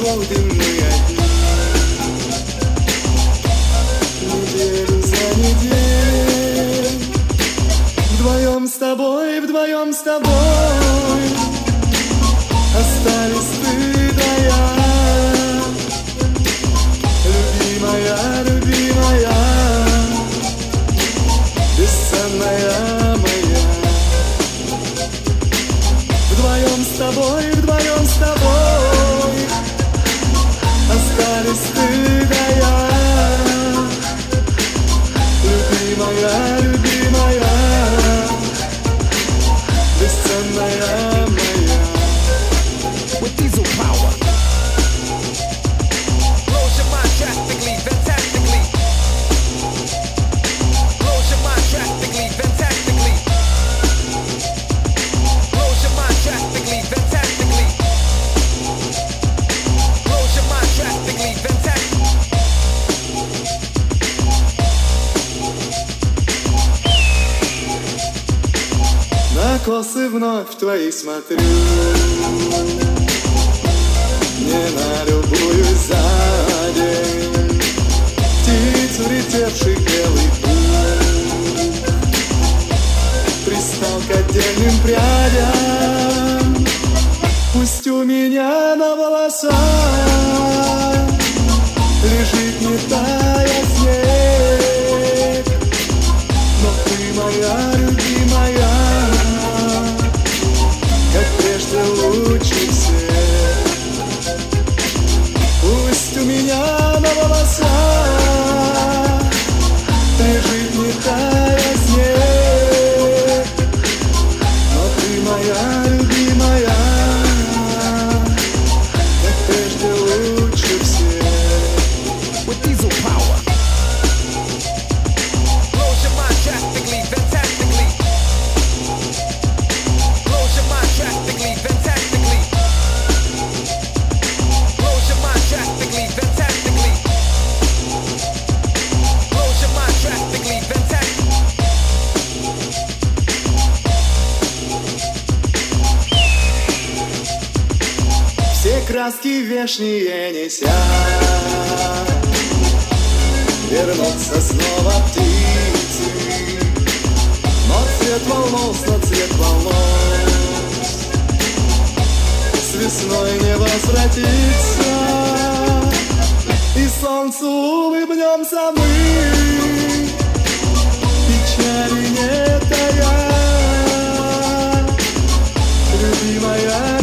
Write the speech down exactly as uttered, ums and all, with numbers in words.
будем мы одни. Неделю за неделей, вдвоем с тобой, вдвоем с тобой, остались ты да я. Любимая, любимая, бесценная моя. Вдвоем с тобой, вдвоем с тобой, остались ты да я. Любимая, любимая, бесценная моя. With diesel power, blows your mind drastically, fantastically. Blows your mind drastically, fantastically. Blows your mind drastically, fantastically. Blows your mind drastically, fantastically. На косы вновь твои смотрю, не налюбуюсь за день. Птиц, улетевший белый пух, пристал к отдельным прядям. Пусть у меня на волосах лежит не тая снег, но ты моя любимая, как прежде лучше всех. Пусть у меня на волосах лежит не тая снег, но ты моя любимая, как прежде лучше всех. With diesel power, blows your mind drastically, fantastically. Blows your mind drastically, fantastically. Blows your mind drastically, fantastically. Blows your mind drastically, fantastically. Все краски вешние неся, вернутся снова птицы, но цвет волнов, но цвет волнов с весной не возвратится, и солнцу улыбнемся мы, печали не тая. Любимая,